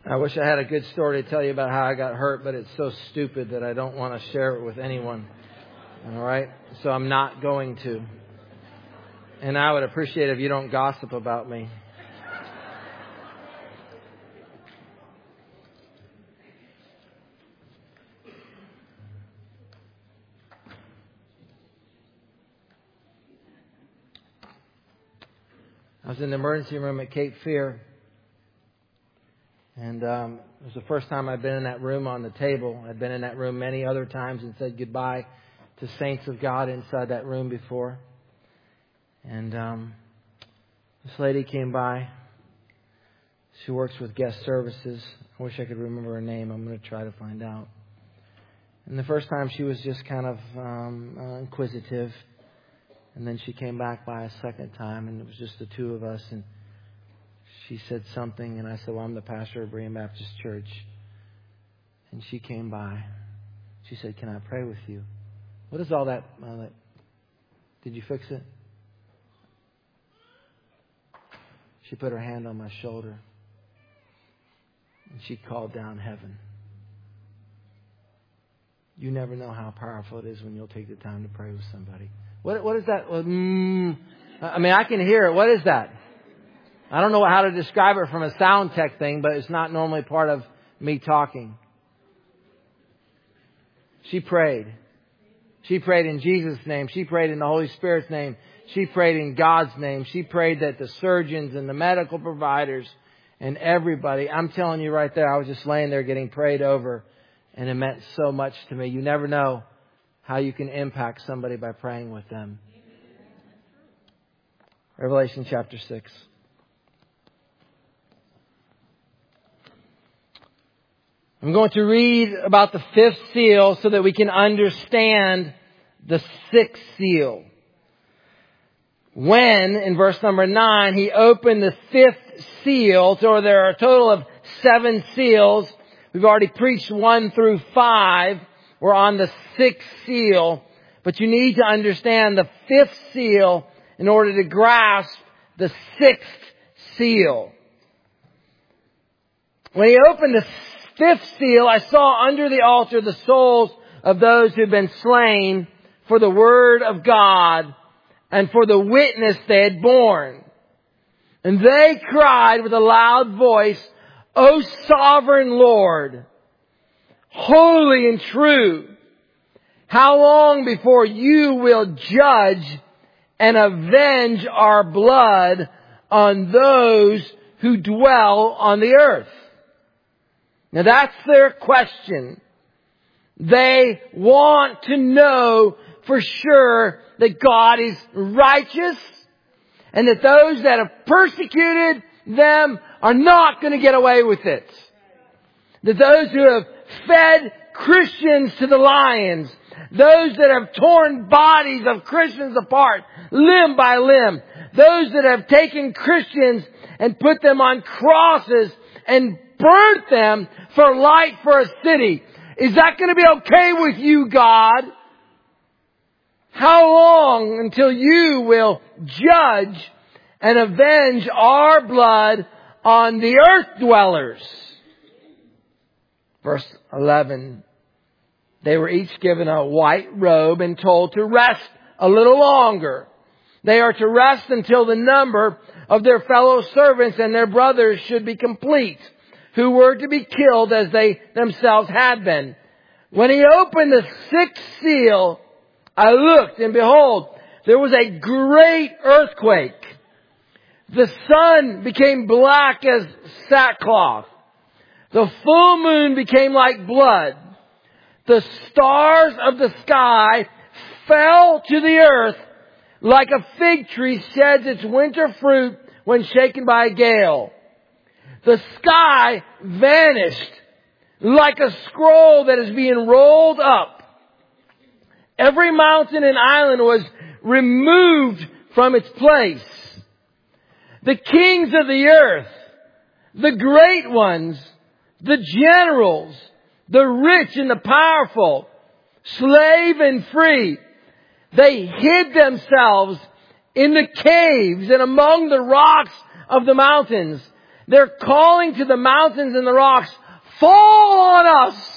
I wish I had a good story to tell you about how I got hurt, but it's so stupid that I don't want to share it with anyone. All right? So I'm not going to. And I would appreciate if you don't gossip about me. I was in the emergency room at Cape Fear. And it was the first time I'd been in that room on the table. I'd been in that room many other times and said goodbye to saints of God inside that room before. And this lady came by. She works with guest services. I wish I could remember her name. I'm going to try to find out. And the first time she was just kind of inquisitive. And then she came back by a second time, and it was just the two of us. And she said something, and I said, well, I'm the pastor of Berean Baptist Church. And she came by. She said, can I pray with you? What is all that? Did you fix it? She put her hand on my shoulder, and she called down heaven. You never know how powerful it is when you'll take the time to pray with somebody. What is that? I mean, I can hear it. What is that? I don't know how to describe it from a sound tech thing, but it's not normally part of me talking. She prayed. She prayed in Jesus' name. She prayed in the Holy Spirit's name. She prayed in God's name. She prayed that the surgeons and the medical providers and everybody, I'm telling you right there, I was just laying there getting prayed over, and it meant so much to me. You never know how you can impact somebody by praying with them. Revelation chapter 6. I'm going to read about the fifth seal so that we can understand the sixth seal. When, in verse number 9, he opened the fifth seal, so there are a total of 7 seals. We've already preached 1 through 5. We're on the sixth seal. But you need to understand the fifth seal in order to grasp the sixth seal. When he opened the fifth seal, I saw under the altar the souls of those who had been slain for the word of God and for the witness they had borne. And they cried with a loud voice, O sovereign Lord, holy and true, how long before you will judge and avenge our blood on those who dwell on the earth? Now that's their question. They want to know for sure that God is righteous and that those that have persecuted them are not going to get away with it. That those who have fed Christians to the lions, those that have torn bodies of Christians apart limb by limb, those that have taken Christians and put them on crosses and burnt them for light for a city. Is that going to be okay with you, God? How long until you will judge and avenge our blood on the earth dwellers? Verse 11. They were each given a white robe and told to rest a little longer. They are to rest until the number of their fellow servants and their brothers should be complete, who were to be killed as they themselves had been. When he opened the sixth seal, I looked, and behold, there was a great earthquake. The sun became black as sackcloth. The full moon became like blood. The stars of the sky fell to the earth like a fig tree sheds its winter fruit when shaken by a gale. The sky vanished like a scroll that is being rolled up. Every mountain and island was removed from its place. The kings of the earth, the great ones, the generals, the rich and the powerful, slave and free, they hid themselves in the caves and among the rocks of the mountains. They're calling to the mountains and the rocks, fall on us!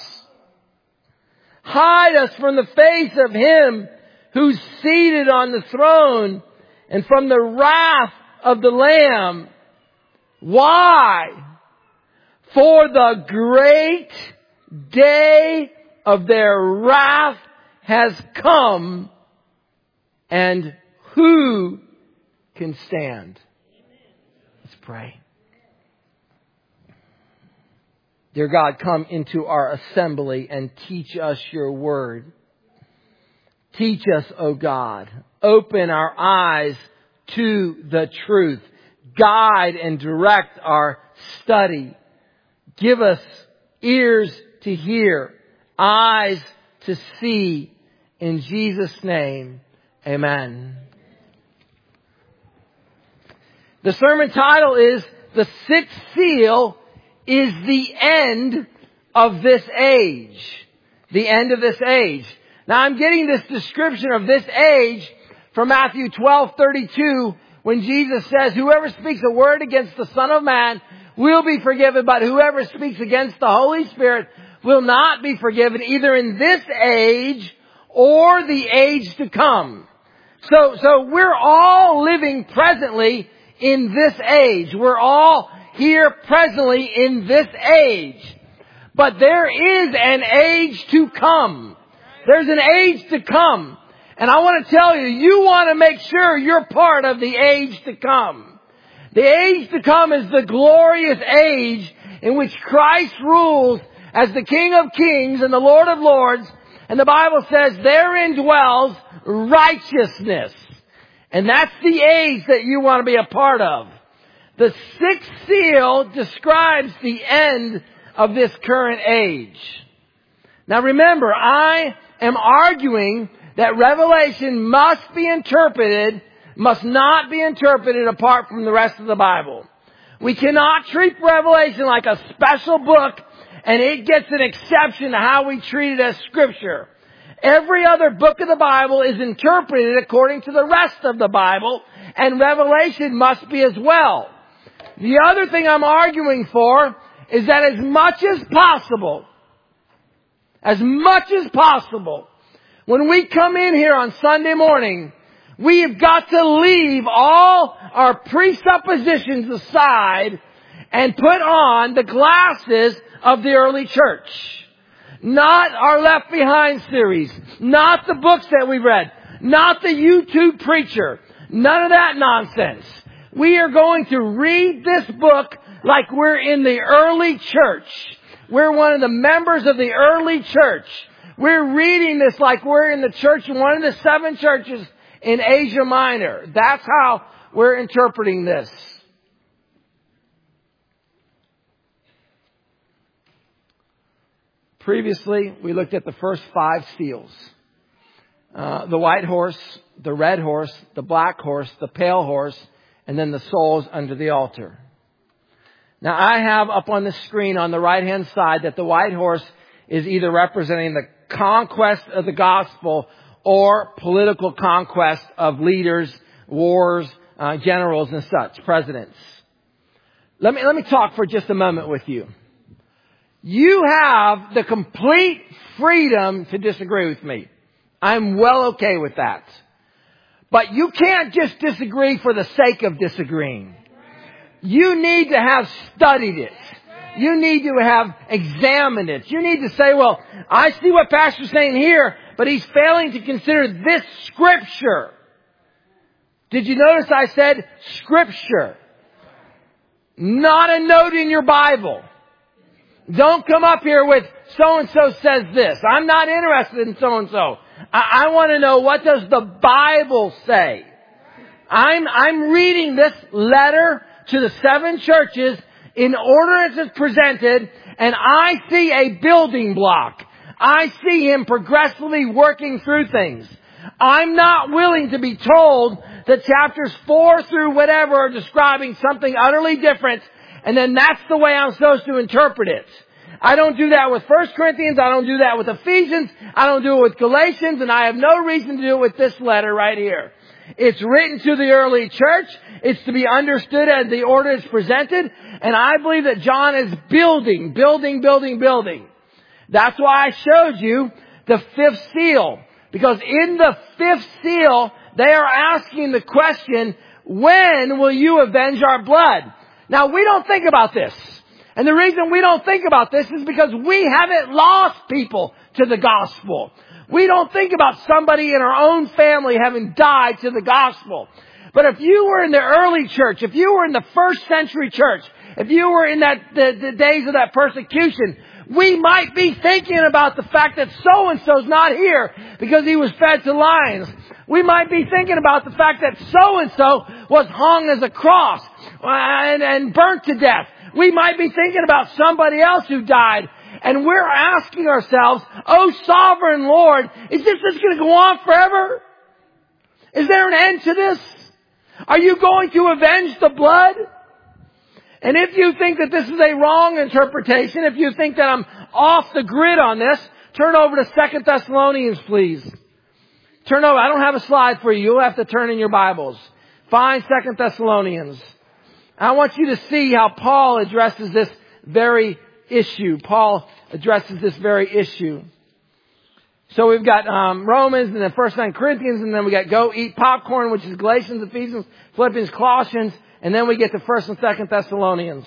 Hide us from the face of Him who's seated on the throne and from the wrath of the Lamb. Why? For the great day of their wrath has come, and who can stand? Let's pray. Dear God, come into our assembly and teach us your word. Teach us, O God. Open our eyes to the truth. Guide and direct our study. Give us ears to hear, eyes to see. In Jesus' name, amen. The sermon title is The Sixth Seal is the End of This Age. The end of this age. Now I'm getting this description of this age from Matthew 12:32 when Jesus says, whoever speaks a word against the Son of Man will be forgiven, but whoever speaks against the Holy Spirit will not be forgiven, either in this age or the age to come. So we're all living presently in this age. We're all here presently in this age. But there is an age to come. There's an age to come. And I want to tell you, you want to make sure you're part of the age to come. The age to come is the glorious age in which Christ rules as the King of Kings and the Lord of Lords. And the Bible says therein dwells righteousness. And that's the age that you want to be a part of. The sixth seal describes the end of this current age. Now remember, I am arguing that Revelation must not be interpreted apart from the rest of the Bible. We cannot treat Revelation like a special book and it gets an exception to how we treat it as Scripture. Every other book of the Bible is interpreted according to the rest of the Bible, and Revelation must be as well. The other thing I'm arguing for is that as much as possible, when we come in here on Sunday morning, we have got to leave all our presuppositions aside and put on the glasses of the early church. Not our Left Behind series. Not the books that we read. Not the YouTube preacher. None of that nonsense. We are going to read this book like we're in the early church. We're one of the members of the early church. We're reading this like we're in the church, one of the 7 churches in Asia Minor. That's how we're interpreting this. Previously, we looked at the first 5 seals. The white horse, the red horse, the black horse, the pale horse, and then the souls under the altar. Now, I have up on the screen on the right-hand side that the white horse is either representing the conquest of the gospel or political conquest of leaders, wars, generals and such, presidents. Let me talk for just a moment with you. You have the complete freedom to disagree with me. I'm well okay with that. But you can't just disagree for the sake of disagreeing. You need to have studied it. You need to have examined it. You need to say, well, I see what Pastor's saying here, but he's failing to consider this Scripture. Did you notice I said Scripture? Not a note in your Bible. Don't come up here with so-and-so says this. I'm not interested in so-and-so. I want to know, what does the Bible say? I'm reading this letter to the 7 churches in order as it's presented, and I see a building block. I see him progressively working through things. I'm not willing to be told that chapters 4 through whatever are describing something utterly different, and then that's the way I'm supposed to interpret it. I don't do that with 1 Corinthians. I don't do that with Ephesians. I don't do it with Galatians. And I have no reason to do it with this letter right here. It's written to the early church. It's to be understood as the order is presented. And I believe that John is building. That's why I showed you the fifth seal. Because in the fifth seal, they are asking the question, when will you avenge our blood? Now, we don't think about this. And the reason we don't think about this is because we haven't lost people to the gospel. We don't think about somebody in our own family having died to the gospel. But if you were in the early church, if you were in the first century church, if you were in the days of that persecution, we might be thinking about the fact that so-and-so's not here because he was fed to lions. We might be thinking about the fact that so-and-so was hung as a cross and burnt to death. We might be thinking about somebody else who died. And we're asking ourselves, oh sovereign Lord, is this going to go on forever? Is there an end to this? Are you going to avenge the blood? And if you think that this is a wrong interpretation, if you think that I'm off the grid on this, turn over to 2 Thessalonians, please. Turn over. I don't have a slide for you. You'll have to turn in your Bibles. Find 2 Thessalonians. I want you to see how Paul addresses this very issue. Paul addresses this very issue. So we've got Romans and then 1 Corinthians, and then we got go eat popcorn, which is Galatians, Ephesians, Philippians, Colossians, and then we get to 1 and 2 Thessalonians.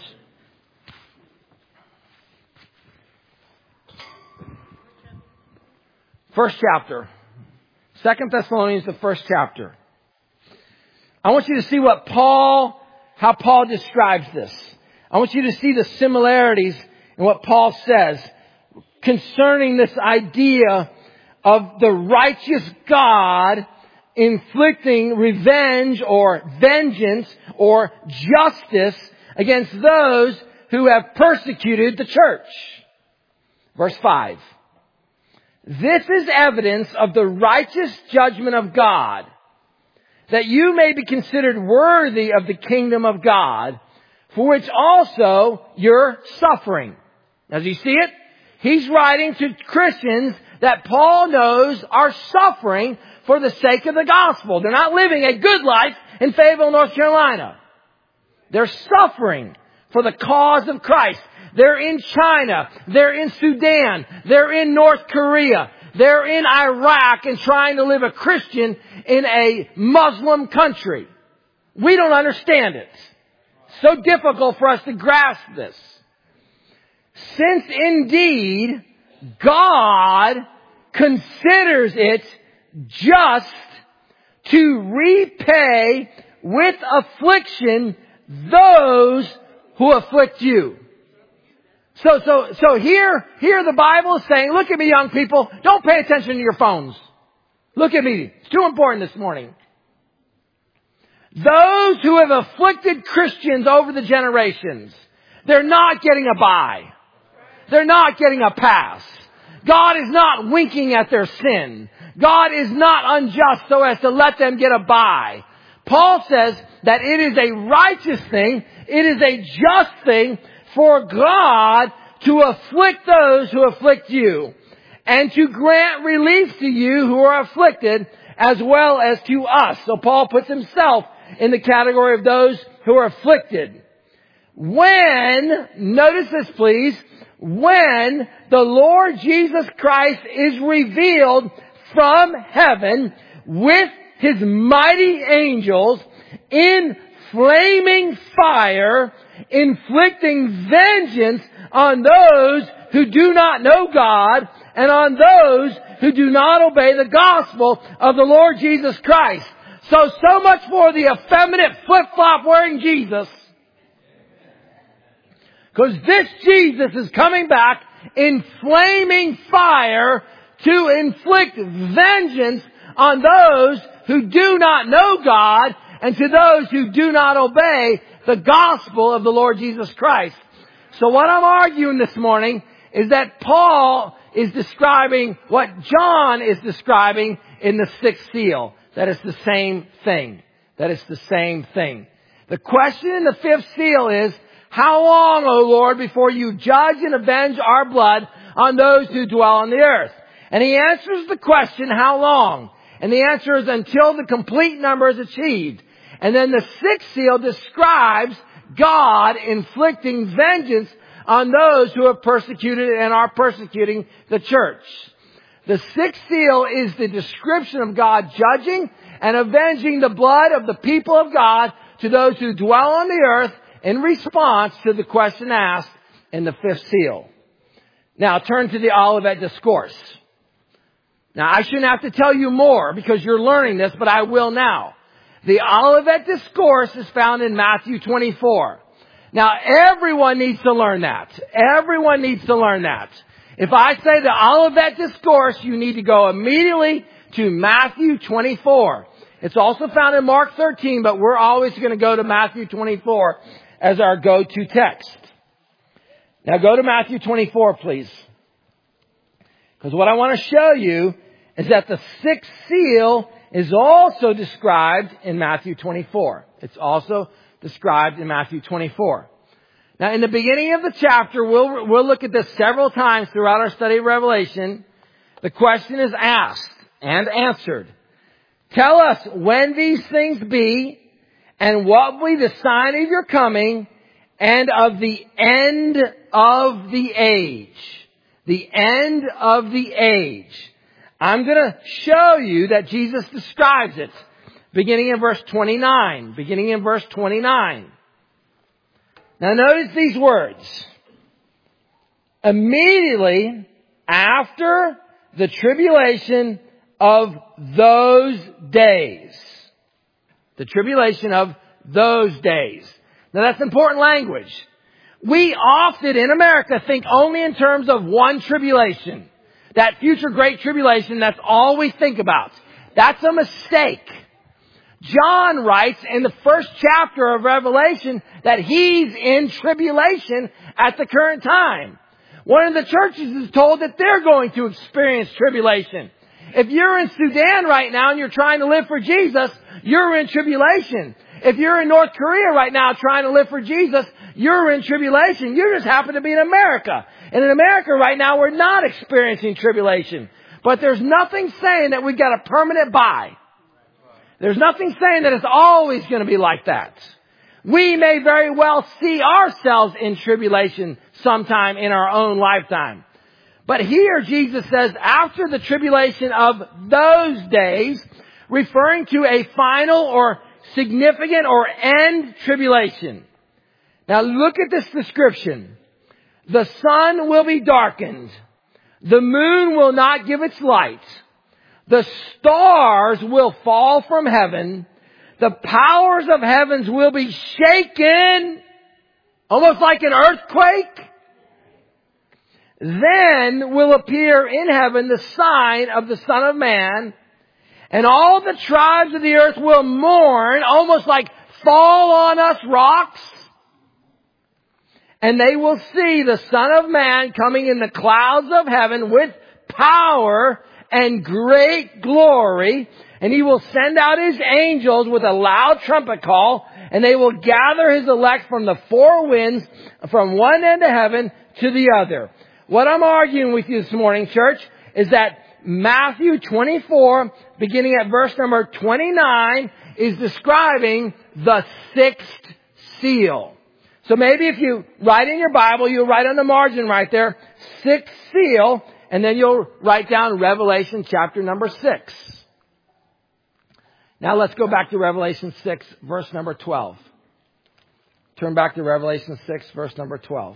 First chapter. 2 Thessalonians, the first chapter. I want you to see how Paul describes this. I want you to see the similarities in what Paul says concerning this idea of the righteous God inflicting revenge or vengeance or justice against those who have persecuted the church. Verse 5. This is evidence of the righteous judgment of God, that you may be considered worthy of the kingdom of God, for which also you're suffering. As you see it, he's writing to Christians that Paul knows are suffering for the sake of the gospel. They're not living a good life in Fayetteville, North Carolina. They're suffering for the cause of Christ. They're in China. They're in Sudan. They're in North Korea. They're in Iraq and trying to live a Christian in a Muslim country. We don't understand it. So difficult for us to grasp this. Since indeed God considers it just to repay with affliction those who afflict you. So here the Bible is saying, look at me, young people, don't pay attention to your phones. Look at me. It's too important this morning. Those who have afflicted Christians over the generations, they're not getting a bye. They're not getting a pass. God is not winking at their sin. God is not unjust so as to let them get a bye. Paul says that it is a righteous thing, it is a just thing for God to afflict those who afflict you, and to grant relief to you who are afflicted, as well as to us. So Paul puts himself in the category of those who are afflicted. When, notice this please, when the Lord Jesus Christ is revealed from heaven with His mighty angels in flaming fire, inflicting vengeance on those who do not know God and on those who do not obey the gospel of the Lord Jesus Christ. So much for the effeminate flip-flop wearing Jesus. Because this Jesus is coming back in flaming fire to inflict vengeance on those who do not know God and to those who do not obey the gospel of the Lord Jesus Christ. So what I'm arguing this morning is that Paul is describing what John is describing in the sixth seal. That it's the same thing. That it's the same thing. The question in the fifth seal is, How long, O Lord, before you judge and avenge our blood on those who dwell on the earth? And he answers the question, how long? And the answer is until the complete number is achieved. And then the sixth seal describes God inflicting vengeance on those who have persecuted and are persecuting the church. The sixth seal is the description of God judging and avenging the blood of the people of God to those who dwell on the earth in response to the question asked in the fifth seal. Now turn to the Olivet Discourse. Now I shouldn't have to tell you more because you're learning this, but I will now. The Olivet Discourse is found in Matthew 24. Now everyone needs to learn that. Everyone needs to learn that. If I say the Olivet Discourse, you need to go immediately to Matthew 24. It's also found in Mark 13, but we're always going to go to Matthew 24 as our go-to text. Now go to Matthew 24, please. Because what I want to show you is that the sixth seal is also described in Matthew 24. It's also described in Matthew 24. Now in the beginning of the chapter, we'll look at this several times throughout our study of Revelation. The question is asked and answered. Tell us when these things be, and what will be the sign of your coming, and of the end of the age. The end of the age. I'm going to show you that Jesus describes it. Beginning in verse 29. Beginning in verse 29. Now notice these words. Immediately after the tribulation of those days. The tribulation of those days. Now that's important language. We often in America think only in terms of one tribulation. That future great tribulation, that's all we think about. That's a mistake. John writes in the first chapter of Revelation that he's in tribulation at the current time. One of the churches is told that they're going to experience tribulation. If you're in Sudan right now and you're trying to live for Jesus, you're in tribulation. If you're in North Korea right now trying to live for Jesus, you're in tribulation. You just happen to be in America. And in America right now, we're not experiencing tribulation. But there's nothing saying that we've got a permanent buy. There's nothing saying that it's always going to be like that. We may very well see ourselves in tribulation sometime in our own lifetime. But here Jesus says, after the tribulation of those days, referring to a final or significant or end tribulation. Now look at this description. The sun will be darkened. The moon will not give its light. The stars will fall from heaven. The powers of heavens will be shaken, almost like an earthquake. Then will appear in heaven the sign of the Son of Man, and all the tribes of the earth will mourn, almost like fall on us rocks. And they will see the Son of Man coming in the clouds of heaven with power and great glory. And he will send out his angels with a loud trumpet call, and they will gather his elect from the four winds, from one end of heaven to the other. What I'm arguing with you this morning, church, is that Matthew 24, beginning at verse number 29, is describing the sixth seal. So maybe if you write in your Bible, you'll write on the margin right there, sixth seal, and then you'll write down Revelation chapter number 6. Now let's go back to Revelation 6, verse number 12. Turn back to Revelation 6, verse number 12.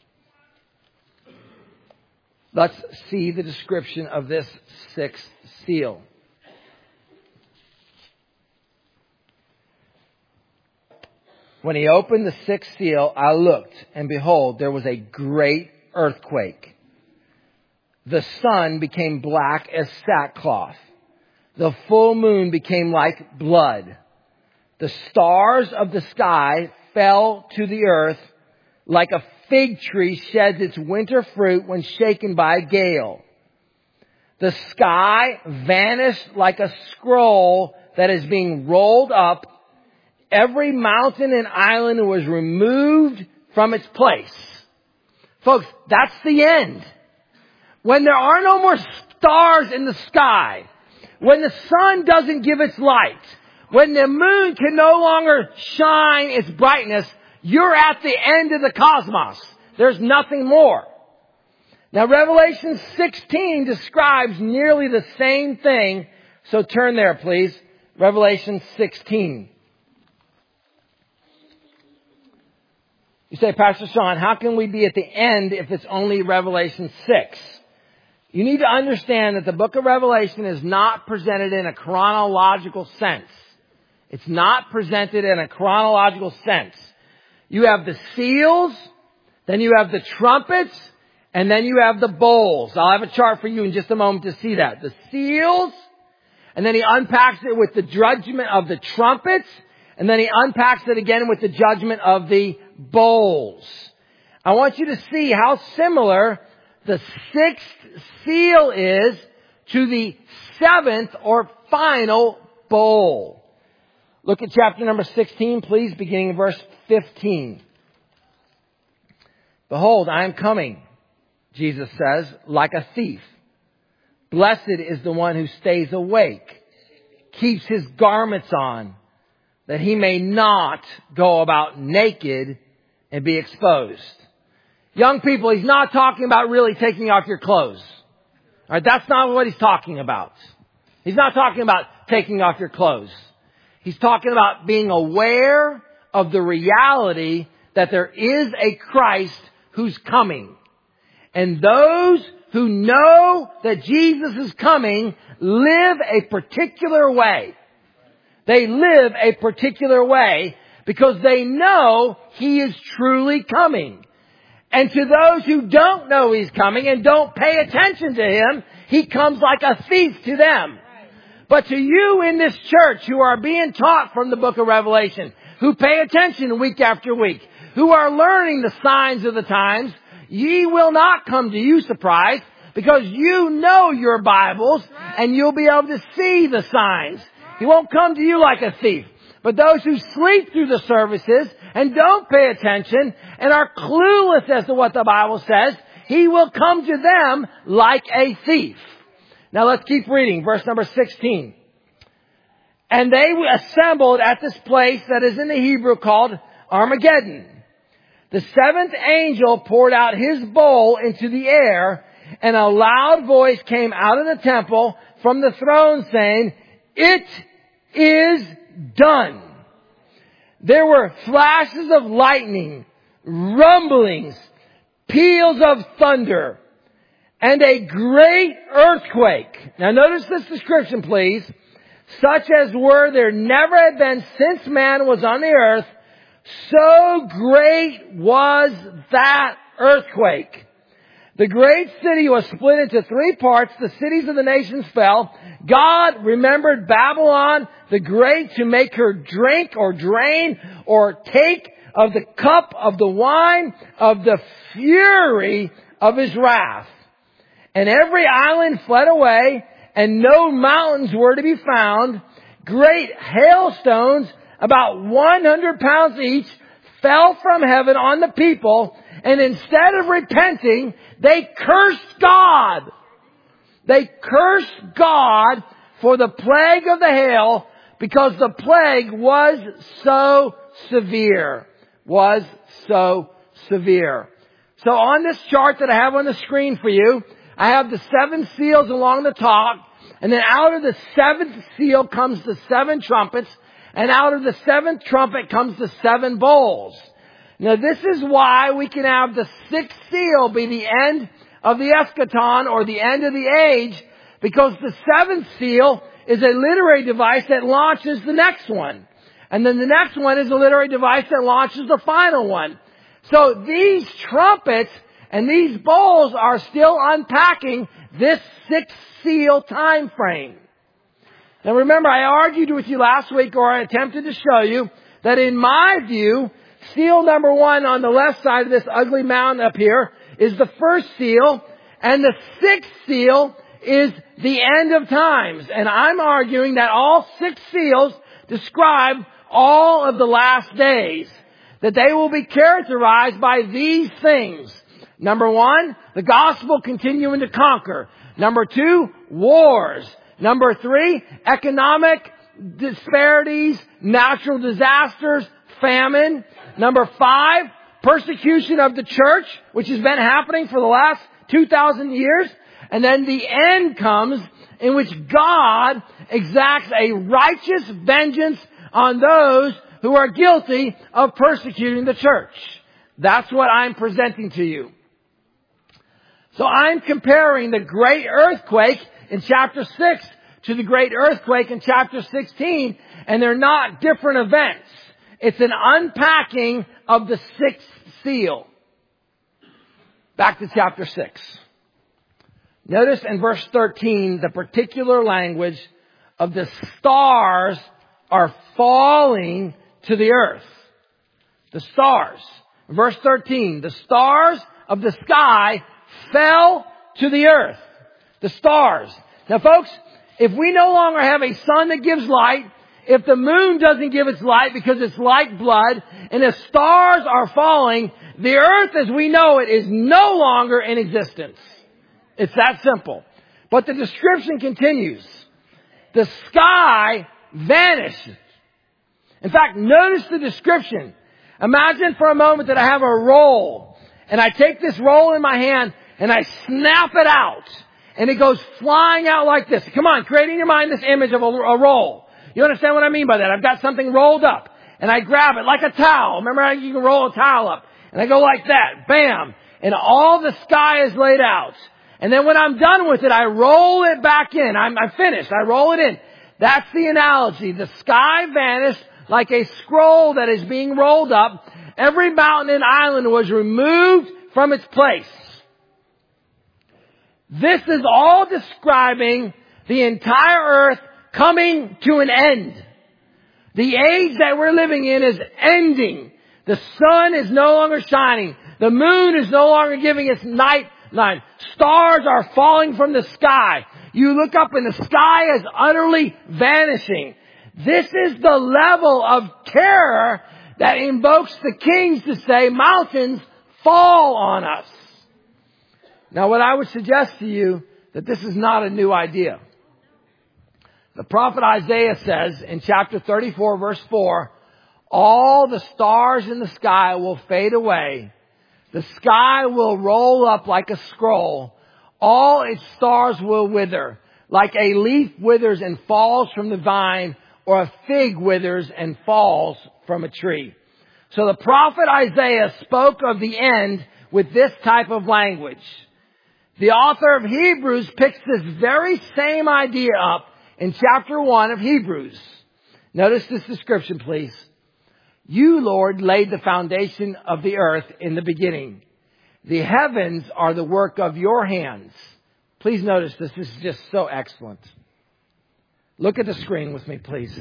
Let's see the description of this sixth seal. When he opened the sixth seal, I looked, and behold, there was a great earthquake. The sun became black as sackcloth. The full moon became like blood. The stars of the sky fell to the earth like a fig tree sheds its winter fruit when shaken by a gale. The sky vanished like a scroll that is being rolled up. Every mountain and island was removed from its place. Folks, that's the end. When there are no more stars in the sky, when the sun doesn't give its light, when the moon can no longer shine its brightness, you're at the end of the cosmos. There's nothing more. Now, Revelation 16 describes nearly the same thing. So turn there, please. Revelation 16. You say, Pastor Sean, how can we be at the end if it's only Revelation 6? You need to understand that the book of Revelation is not presented in a chronological sense. It's not presented in a chronological sense. You have the seals, then you have the trumpets, and then you have the bowls. I'll have a chart for you in just a moment to see that. The seals, and then he unpacks it with the judgment of the trumpets, and then he unpacks it again with the judgment of the bowls. I want you to see how similar the sixth seal is to the seventh or final bowl. Look at chapter number 16, please, beginning in verse 15. Behold, I am coming, Jesus says, like a thief. Blessed is the one who stays awake, keeps his garments on, that he may not go about naked and be exposed. Young people, he's not talking about really taking off your clothes. All right, that's not what he's talking about. He's not talking about taking off your clothes. He's talking about being aware of the reality that there is a Christ who's coming. And those who know that Jesus is coming live a particular way. They live a particular way because they know he is truly coming. And to those who don't know he's coming and don't pay attention to him, he comes like a thief to them. But to you in this church who are being taught from the book of Revelation, who pay attention week after week, who are learning the signs of the times, ye will not come to you surprised because you know your Bibles and you'll be able to see the signs. He won't come to you like a thief. But those who sleep through the services and don't pay attention and are clueless as to what the Bible says, he will come to them like a thief. Now let's keep reading. Verse number 16. And they assembled at this place that is in the Hebrew called Armageddon. The seventh angel poured out his bowl into the air, and a loud voice came out of the temple from the throne saying, "It is done." There were flashes of lightning, rumblings, peals of thunder, and a great earthquake. Now notice this description, please. Such as were there never had been since man was on the earth, so great was that earthquake. The great city was split into three parts. The cities of the nations fell. God remembered Babylon the Great to make her drink or drain or take of the cup of the wine of the fury of his wrath. And every island fled away, and no mountains were to be found. Great hailstones, about 100 pounds each, fell from heaven on the people, and instead of repenting, they cursed God. They cursed God for the plague of the hail because the plague was so severe. So on this chart that I have on the screen for you, I have the seven seals along the top, and then out of the seventh seal comes the seven trumpets, and out of the seventh trumpet comes the seven bowls. Now this is why we can have the sixth seal be the end of the eschaton or the end of the age, because the seventh seal is a literary device that launches the next one. And then the next one is a literary device that launches the final one. So these trumpets and these bowls are still unpacking this sixth seal time frame. Now remember, I argued with you last week, or I attempted to show you, that in my view, seal number one on the left side of this ugly mountain up here is the first seal, and the sixth seal is the end of times. And I'm arguing that all six seals describe all of the last days. that they will be characterized by these things. Number one, the gospel continuing to conquer. Number two, wars. Number three, economic disparities, natural disasters, famine. Number five, persecution of the church, which has been happening for the last 2,000 years. And then the end comes in which God exacts a righteous vengeance on those who are guilty of persecuting the church. That's what I'm presenting to you. So I'm comparing the great earthquake in chapter 6 to the great earthquake in chapter 16, and they're not different events. It's an unpacking of the sixth seal. Back to chapter 6. Notice in verse 13 the particular language of the stars are falling to the earth. The stars. Verse 13, the stars of the sky fell to the earth. The stars. Now folks, if we no longer have a sun that gives light, if the moon doesn't give its light because it's like blood, and the stars are falling, the earth as we know it is no longer in existence. It's that simple. But the description continues. The sky vanishes. In fact, notice the description. Imagine for a moment that I have a roll, and I take this roll in my hand, and I snap it out, and it goes flying out like this. Come on, create in your mind this image of a roll. You understand what I mean by that? I've got something rolled up, and I grab it like a towel. Remember how you can roll a towel up? And I go like that. Bam! And all the sky is laid out. And then when I'm done with it, I roll it back in. I'm finished. I roll it in. That's the analogy. The sky vanished like a scroll that is being rolled up. Every mountain and island was removed from its place. This is all describing the entire earth coming to an end. The age that we're living in is ending. The sun is no longer shining. The moon is no longer giving its night line. Stars are falling from the sky. You look up and the sky is utterly vanishing. This is the level of terror that invokes the kings to say, mountains fall on us. Now what I would suggest to you that this is not a new idea. The prophet Isaiah says in chapter 34 verse 4, all the stars in the sky will fade away. The sky will roll up like a scroll. All its stars will wither. Like a leaf withers and falls from the vine, or a fig withers and falls from a tree. So the prophet Isaiah spoke of the end with this type of language. The author of Hebrews picks this very same idea up in chapter 1 of Hebrews. Notice this description, please. You, Lord, laid the foundation of the earth in the beginning. The heavens are the work of your hands. Please notice this. This is just so excellent. Look at the screen with me, please.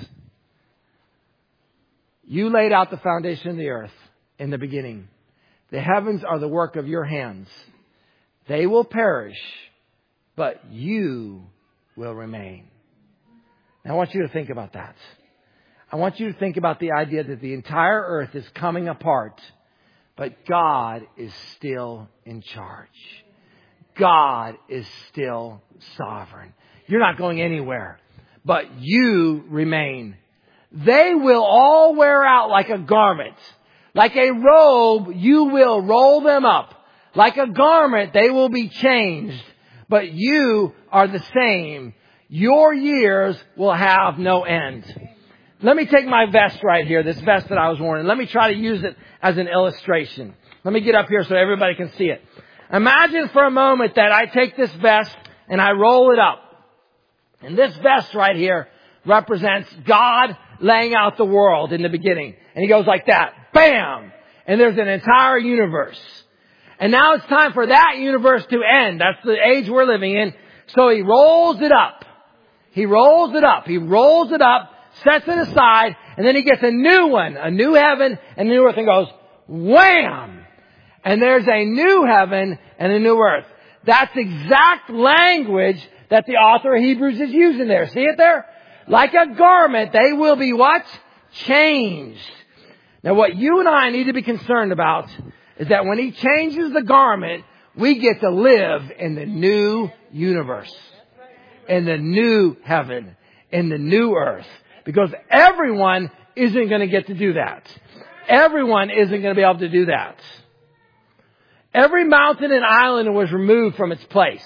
You laid out the foundation of the earth in the beginning. The heavens are the work of your hands. They will perish, but you will remain. Now I want you to think about that. I want you to think about the idea that the entire earth is coming apart, but God is still in charge. God is still sovereign. You're not going anywhere, but you remain. They will all wear out like a garment. Like a robe, you will roll them up. Like a garment, they will be changed. But you are the same. Your years will have no end. Let me take my vest right here, this vest that I was wearing. Let me try to use it as an illustration. Let me get up here so everybody can see it. Imagine for a moment that I take this vest and I roll it up. And this vest right here represents God laying out the world in the beginning. And he goes like that. Bam! And there's an entire universe. And now it's time for that universe to end. That's the age we're living in. So he rolls it up. He rolls it up. He rolls it up, sets it aside, and then he gets a new one, a new heaven and a new earth, and goes, wham! And there's a new heaven and a new earth. That's exact language that the author of Hebrews is using there. See it there? Like a garment, they will be what? Changed. Now what you and I need to be concerned about is that when He changes the garment, we get to live in the new universe, in the new heaven, in the new earth. Because everyone isn't going to get to do that. Everyone isn't going to be able to do that. Every mountain and island was removed from its place.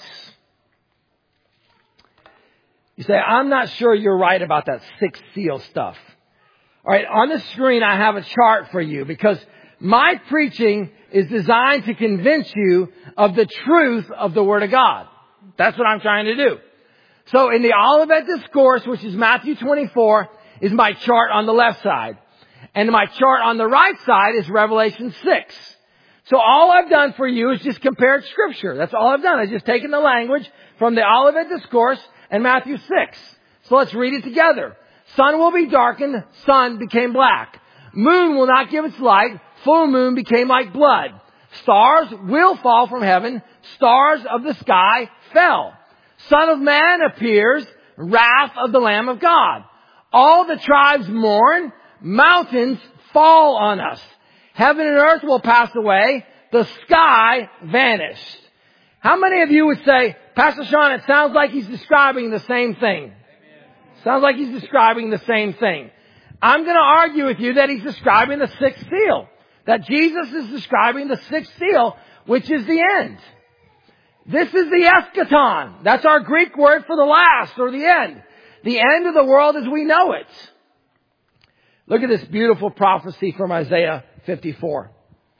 You say, I'm not sure you're right about that sixth seal stuff. All right, on the screen I have a chart for you because my preaching is designed to convince you of the truth of the Word of God. That's what I'm trying to do. So in the Olivet Discourse, which is Matthew 24, is my chart on the left side. And my chart on the right side is Revelation 6. So all I've done for you is just compared Scripture. That's all I've done. I've just taken the language from the Olivet Discourse and Matthew 6. So let's read it together. Sun will be darkened, sun became black. Moon will not give its light, full moon became like blood. Stars will fall from heaven, stars of the sky fell. Son of Man appears, wrath of the Lamb of God. All the tribes mourn, mountains fall on us. Heaven and earth will pass away, the sky vanished. How many of you would say, Pastor Sean, it sounds like he's describing the same thing? Sounds like he's describing the same thing. I'm going to argue with you that he's describing the sixth seal. That Jesus is describing the sixth seal, which is the end. This is the eschaton. That's our Greek word for the last or the end. The end of the world as we know it. Look at this beautiful prophecy from Isaiah 54.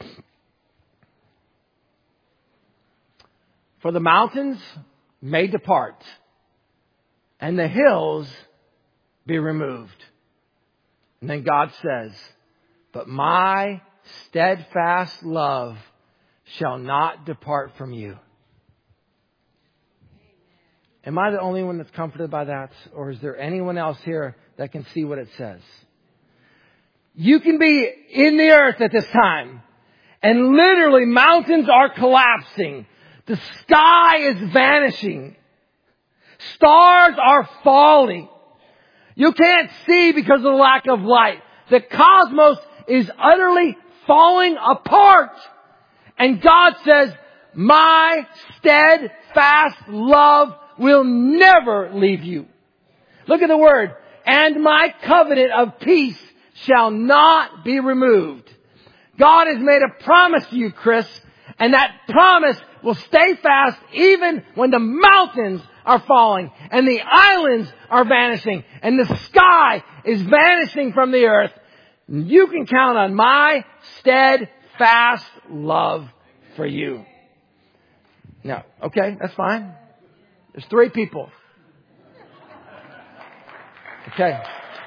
For the mountains may depart, and the hills be removed. And then God says, but my steadfast love shall not depart from you. Am I the only one that's comforted by that? Or is there anyone else here that can see what it says? You can be in the earth at this time, and literally mountains are collapsing. The sky is vanishing. Stars are falling. You can't see because of the lack of light. The cosmos is utterly falling apart. And God says, my steadfast love will never leave you. Look at the word. And my covenant of peace shall not be removed. God has made a promise to you, Chris, and that promise will stay fast even when the mountains are falling and the islands are vanishing and the sky is vanishing from the earth. You can count on my steadfast love for you. No, okay, that's fine. There's 3 people. Okay.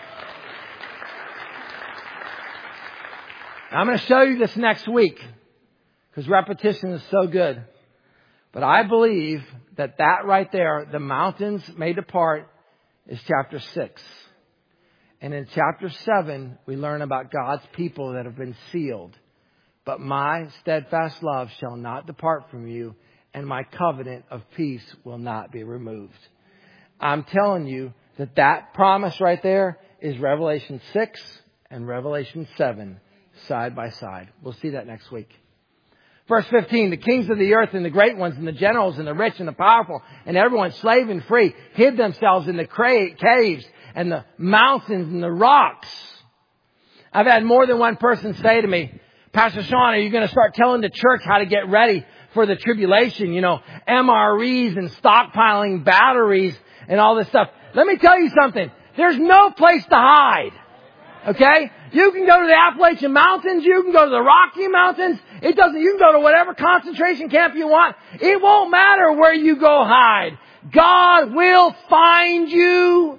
I'm going to show you this next week because repetition is so good. But I believe that right there, the mountains may depart, is chapter 6. And in chapter 7, we learn about God's people that have been sealed. But my steadfast love shall not depart from you, and my covenant of peace will not be removed. I'm telling you that promise right there is Revelation 6 and Revelation 7 side by side. We'll see that next week. Verse 15, the kings of the earth and the great ones and the generals and the rich and the powerful and everyone slave and free hid themselves in the caves and the mountains and the rocks. I've had more than one person say to me, Pastor Sean, are you going to start telling the church how to get ready for the tribulation? You know, MREs and stockpiling batteries and all this stuff. Let me tell you something. There's no place to hide. Okay? You can go to the Appalachian Mountains. You can go to the Rocky Mountains. You can go to whatever concentration camp you want. It won't matter where you go hide. God will find you.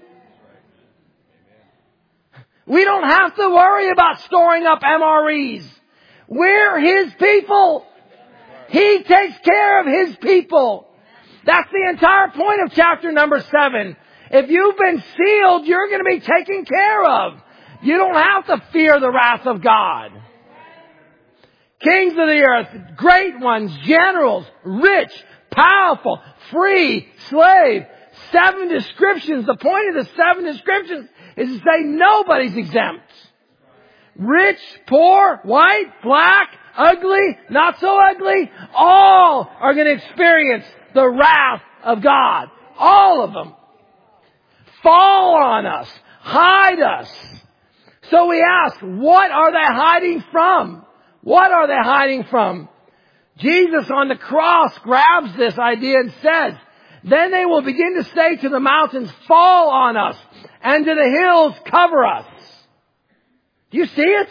We don't have to worry about storing up MREs. We're His people. He takes care of His people. That's the entire point of chapter number 7. If you've been sealed, you're going to be taken care of. You don't have to fear the wrath of God. Kings of the earth, great ones, generals, rich, powerful, free, slave. 7 descriptions. The point of the 7 descriptions is to say nobody's exempt. rich, poor, white, black, ugly, not so ugly, all are going to experience the wrath of God. All of them. Fall on us. Hide us. So we ask, what are they hiding from? What are they hiding from? Jesus on the cross grabs this idea and says, then they will begin to say to the mountains, fall on us, and to the hills, cover us. Do you see it?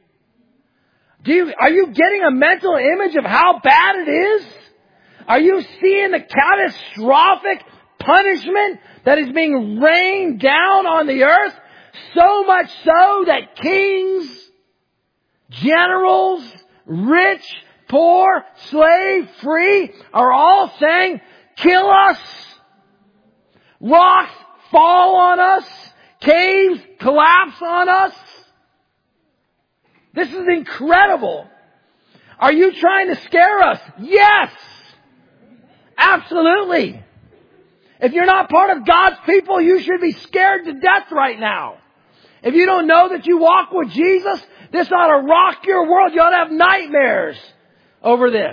Are you getting a mental image of how bad it is? Are you seeing the catastrophic punishment that is being rained down on the earth? So much so that kings, generals, rich, poor, slave, free, are all saying, kill us. Rocks fall on us. Caves collapse on us. This is incredible. Are you trying to scare us? Yes. Absolutely. If you're not part of God's people, you should be scared to death right now. If you don't know that you walk with Jesus, this ought to rock your world. You ought to have nightmares over this.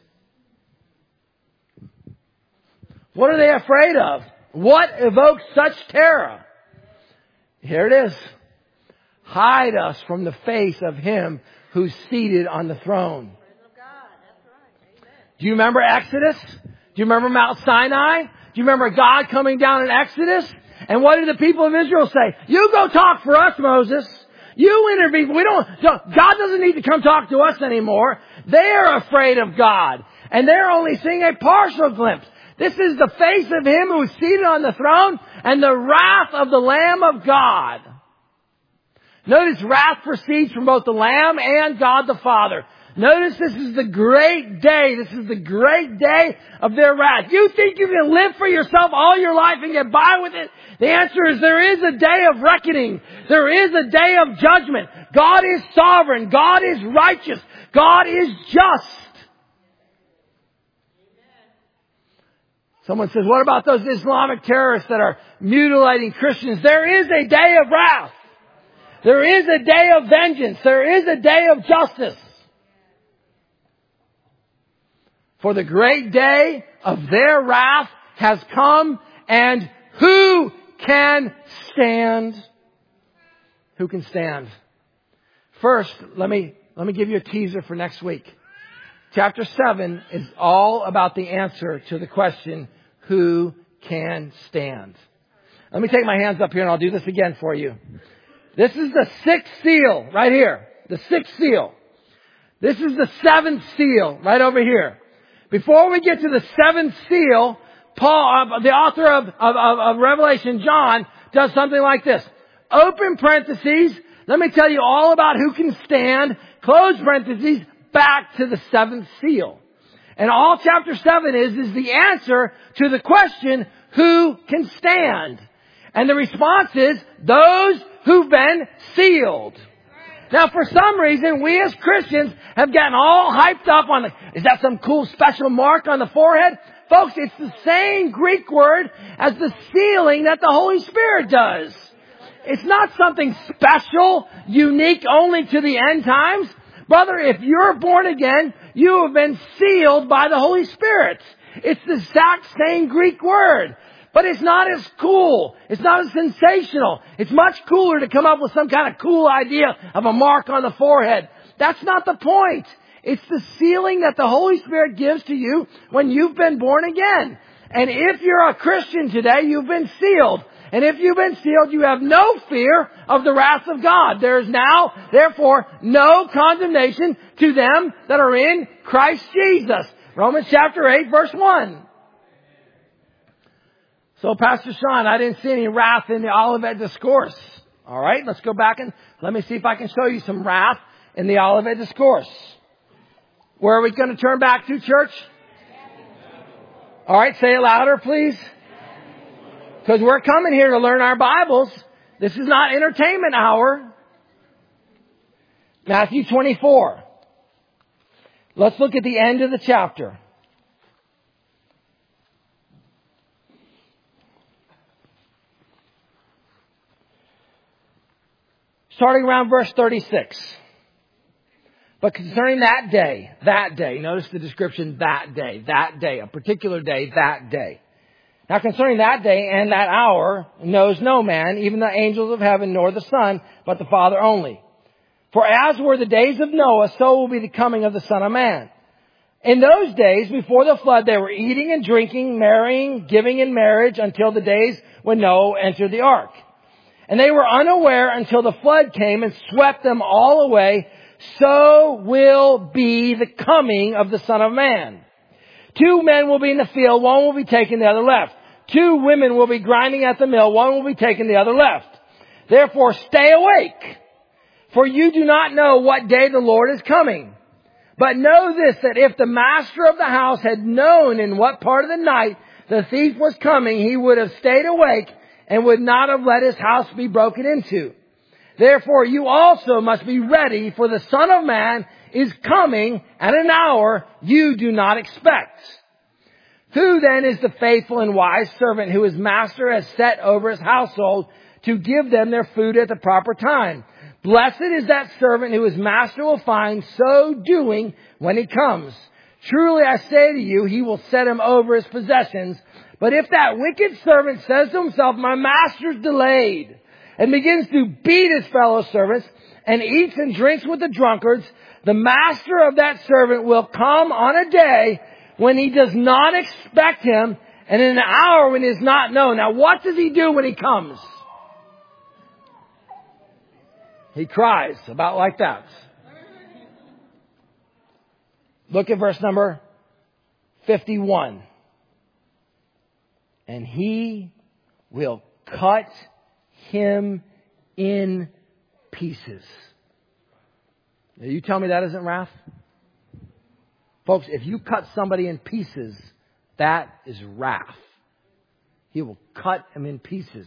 What are they afraid of? What evokes such terror? Here it is. Hide us from the face of Him who's seated on the throne. Do you remember Exodus? Do you remember Mount Sinai? Do you remember God coming down in Exodus? And what did the people of Israel say? You go talk for us, Moses. You intervene. God doesn't need to come talk to us anymore. They're afraid of God. And they're only seeing a partial glimpse. This is the face of Him who is seated on the throne and the wrath of the Lamb of God. Notice wrath proceeds from both the Lamb and God the Father. Notice this is the great day. This is the great day of their wrath. You think you can live for yourself all your life and get by with it? The answer is there is a day of reckoning. There is a day of judgment. God is sovereign. God is righteous. God is just. Someone says, what about those Islamic terrorists that are mutilating Christians? There is a day of wrath. There is a day of vengeance. There is a day of justice. For the great day of their wrath has come, and who can stand? Who can stand? First, let me give you a teaser for next week. Chapter 7 is all about the answer to the question, who can stand? Let me take my hands up here and I'll do this again for you. This is the sixth seal right here. The sixth seal. This is the seventh seal right over here. Before we get to the seventh seal, Paul, the author of Revelation, John, does something like this. Open parentheses. Let me tell you all about who can stand. Close parentheses. Back to the seventh seal. And all chapter 7 is the answer to the question, who can stand? And the response is, those who've been sealed. Now, for some reason, we as Christians have gotten all hyped up on is that some cool special mark on the forehead? Folks, it's the same Greek word as the sealing that the Holy Spirit does. It's not something special, unique only to the end times. Brother, if you're born again, you have been sealed by the Holy Spirit. It's the exact same Greek word. But it's not as cool. It's not as sensational. It's much cooler to come up with some kind of cool idea of a mark on the forehead. That's not the point. It's the sealing that the Holy Spirit gives to you when you've been born again. And if you're a Christian today, you've been sealed. And if you've been sealed, you have no fear of the wrath of God. There is now, therefore, no condemnation to them that are in Christ Jesus. Romans chapter 8, verse 1. So, Pastor Sean, I didn't see any wrath in the Olivet Discourse. All right, let's go back and let me see if I can show you some wrath in the Olivet Discourse. Where are we going to turn back to, church? All right, say it louder, please. Because we're coming here to learn our Bibles. This is not entertainment hour. Matthew 24. Let's look at the end of the chapter. starting around verse 36. But concerning that day, notice the description, that day, a particular day, that day. Now concerning that day and that hour knows no man, even the angels of heaven, nor the Son, but the Father only. For as were the days of Noah, so will be the coming of the Son of Man. In those days, before the flood, they were eating and drinking, marrying, giving in marriage, until the days when Noah entered the ark. And they were unaware until the flood came and swept them all away. So will be the coming of the Son of Man. 2 men will be in the field, one will be taken, the other left. 2 women will be grinding at the mill, one will be taken, the other left. Therefore stay awake, for you do not know what day the Lord is coming. But know this, that if the master of the house had known in what part of the night the thief was coming, he would have stayed awake and would not have let his house be broken into. Therefore you also must be ready, for the Son of Man is coming at an hour you do not expect. Who then is the faithful and wise servant who his master has set over his household to give them their food at the proper time? Blessed is that servant who his master will find so doing when he comes. Truly I say to you, he will set him over his possessions. But if that wicked servant says to himself, my master's delayed, and begins to beat his fellow servants, and eats and drinks with the drunkards, the master of that servant will come on a day when he does not expect him, and in an hour when he is not known. Now what does he do when he comes? He cries, about like that. Look at verse number 51. And he will cut him in pieces. Now you tell me that isn't wrath? Folks, if you cut somebody in pieces, that is wrath. He will cut him in pieces.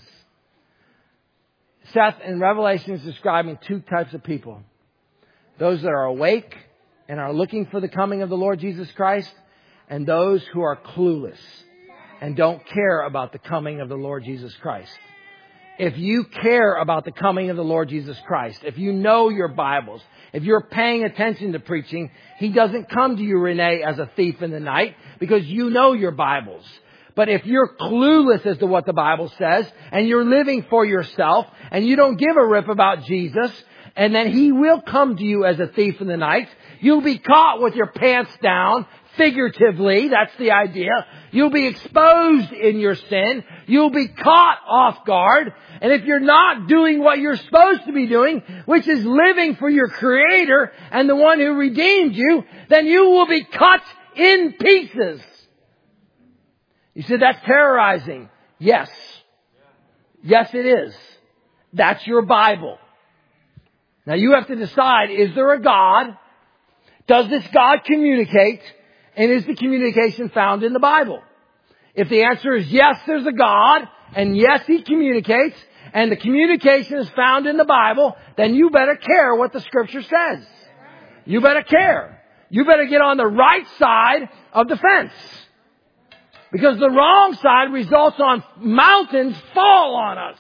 Seth in Revelation is describing 2 types of people. Those that are awake and are looking for the coming of the Lord Jesus Christ, and those who are clueless and don't care about the coming of the Lord Jesus Christ. If you care about the coming of the Lord Jesus Christ, if you know your Bibles, if you're paying attention to preaching, He doesn't come to you, Renee, as a thief in the night, because you know your Bibles. But if you're clueless as to what the Bible says, and you're living for yourself, and you don't give a rip about Jesus, and then He will come to you as a thief in the night, you'll be caught with your pants down, figuratively, that's the idea. You'll be exposed in your sin. You'll be caught off guard. And if you're not doing what you're supposed to be doing, which is living for your Creator and the one who redeemed you, then you will be cut in pieces. You said that's terrorizing. Yes. Yes, it is. That's your Bible. Now you have to decide, is there a God? Does this God communicate? And is the communication found in the Bible? If the answer is yes, there's a God, and yes, He communicates, and the communication is found in the Bible, then you better care what the Scripture says. You better care. You better get on the right side of the fence. Because the wrong side results on mountains fall on us.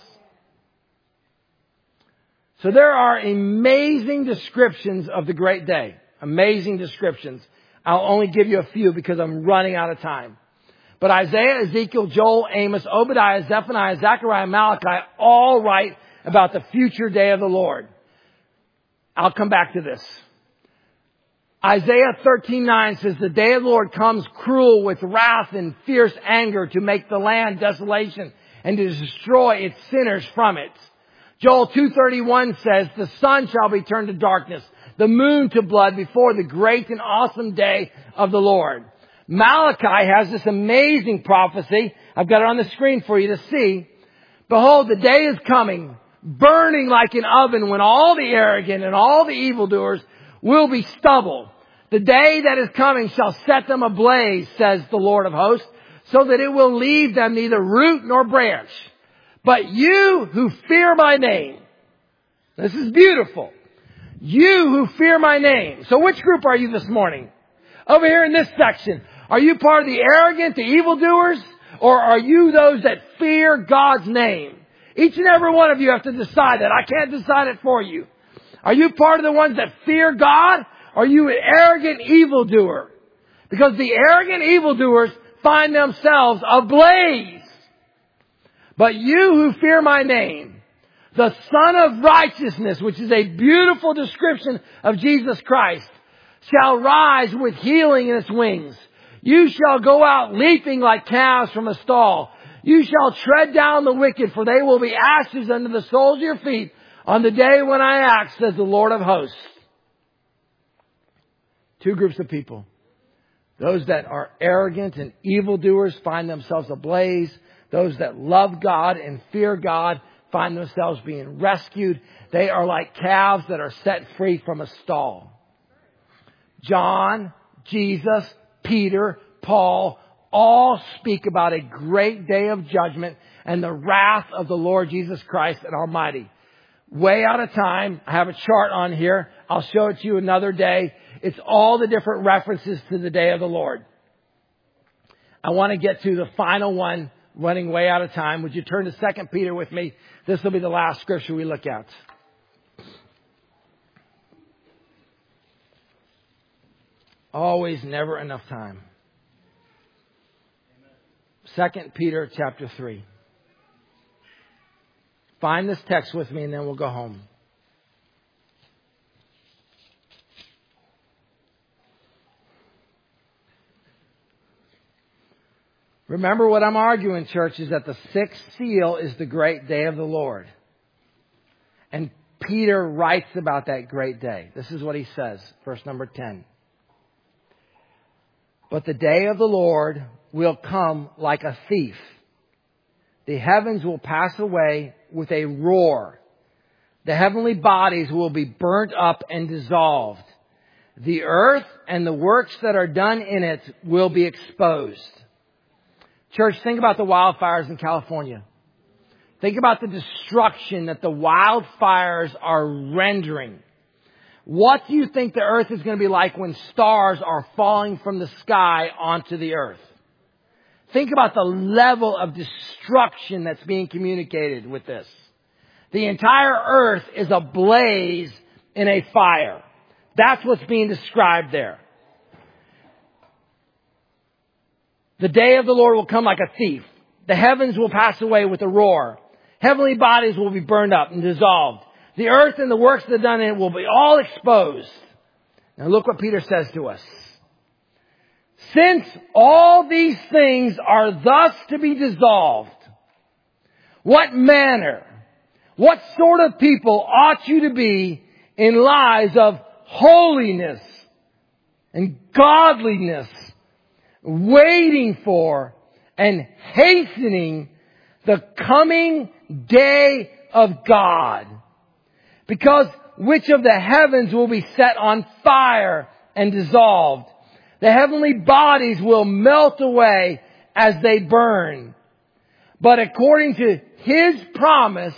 So there are amazing descriptions of the great day. Amazing descriptions. I'll only give you a few because I'm running out of time. But Isaiah, Ezekiel, Joel, Amos, Obadiah, Zephaniah, Zechariah, Malachi all write about the future day of the Lord. I'll come back to this. Isaiah 13:9 says, the day of the Lord comes cruel with wrath and fierce anger to make the land desolation and to destroy its sinners from it. Joel 2:31 says, the sun shall be turned to darkness, the moon to blood before the great and awesome day of the Lord. Malachi has this amazing prophecy. I've got it on the screen for you to see. Behold, the day is coming, burning like an oven, when all the arrogant and all the evildoers will be stubble. The day that is coming shall set them ablaze, says the Lord of hosts, so that it will leave them neither root nor branch. But you who fear my name, this is beautiful. You who fear my name. So which group are you this morning? Over here in this section. Are you part of the arrogant, the evildoers? Or are you those that fear God's name? Each and every one of you have to decide that. I can't decide it for you. Are you part of the ones that fear God? Or are you an arrogant evildoer? Because the arrogant evildoers find themselves ablaze. But you who fear my name, the Son of Righteousness, which is a beautiful description of Jesus Christ, shall rise with healing in its wings. You shall go out leaping like calves from a stall. You shall tread down the wicked, for they will be ashes under the soles of your feet on the day when I act, says the Lord of hosts. Two groups of people. Those that are arrogant and evildoers find themselves ablaze. Those that love God and fear God find themselves being rescued. They are like calves that are set free from a stall. John, Jesus, Peter, Paul, all speak about a great day of judgment and the wrath of the Lord Jesus Christ and Almighty. Way out of time. I have a chart on here. I'll show it to you another day. It's all the different references to the day of the Lord. I want to get to the final one, running way out of time. Would you turn to 2 Peter with me? This will be the last scripture we look at. Always, never enough time. 2 Peter chapter 3. Find this text with me and then we'll go home. Remember what I'm arguing, church, is that the sixth seal is the great day of the Lord. And Peter writes about that great day. This is what he says, verse number 10. But the day of the Lord will come like a thief. The heavens will pass away with a roar. The heavenly bodies will be burnt up and dissolved. The earth and the works that are done in it will be exposed. Church, think about the wildfires in California. Think about the destruction that the wildfires are rendering. What do you think the earth is going to be like when stars are falling from the sky onto the earth? Think about the level of destruction that's being communicated with this. The entire earth is ablaze in a fire. That's what's being described there. The day of the Lord will come like a thief. The heavens will pass away with a roar. Heavenly bodies will be burned up and dissolved. The earth and the works that are done in it will be all exposed. Now look what Peter says to us. Since all these things are thus to be dissolved, what manner, what sort of people ought you to be in lives of holiness and godliness, waiting for and hastening the coming day of God? Because which of the heavens will be set on fire and dissolved? The heavenly bodies will melt away as they burn. But according to His promise,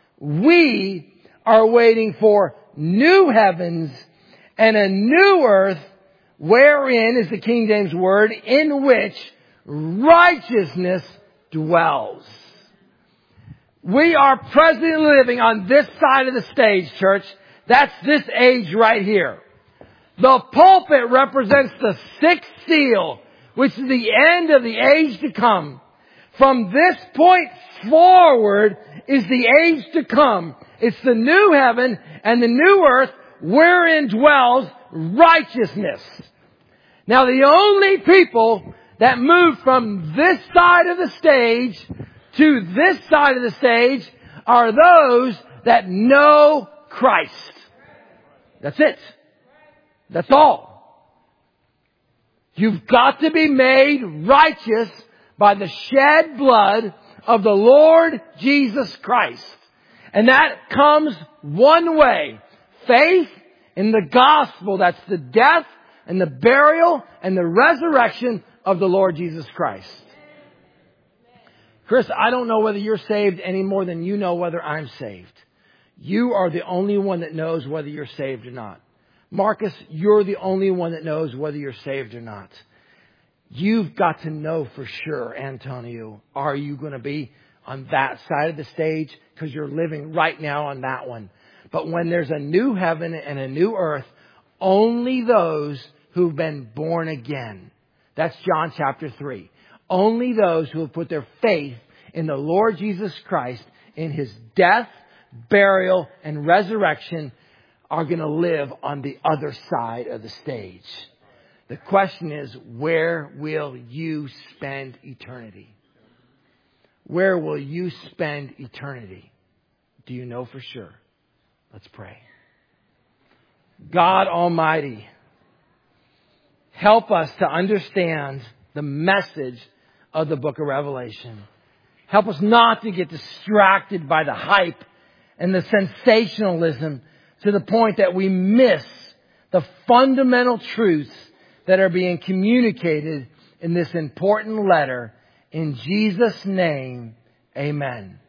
we are waiting for new heavens and a new earth, wherein is the King James word, in which righteousness dwells. We are presently living on this side of the stage, church. That's this age right here. The pulpit represents the sixth seal, which is the end of the age to come. From this point forward is the age to come. It's the new heaven and the new earth wherein dwells righteousness. Now the only people that move from this side of the stage to this side of the stage are those that know Christ. That's it. That's all. You've got to be made righteous by the shed blood of the Lord Jesus Christ. And that comes one way. Faith in the gospel. That's the death and the burial and the resurrection of the Lord Jesus Christ. Chris, I don't know whether you're saved any more than you know whether I'm saved. You are the only one that knows whether you're saved or not. Marcus, you're the only one that knows whether you're saved or not. You've got to know for sure, Antonio, are you going to be on that side of the stage because you're living right now on that one. But when there's a new heaven and a new earth, only those who've been born again. That's John chapter 3. Only those who have put their faith in the Lord Jesus Christ, in His death, burial, and resurrection are going to live on the other side of the stage. The question is, where will you spend eternity? Where will you spend eternity? Do you know for sure? Let's pray. God Almighty, help us to understand the message of the book of Revelation. Help us not to get distracted by the hype and the sensationalism to the point that we miss the fundamental truths that are being communicated in this important letter. In Jesus' name, amen.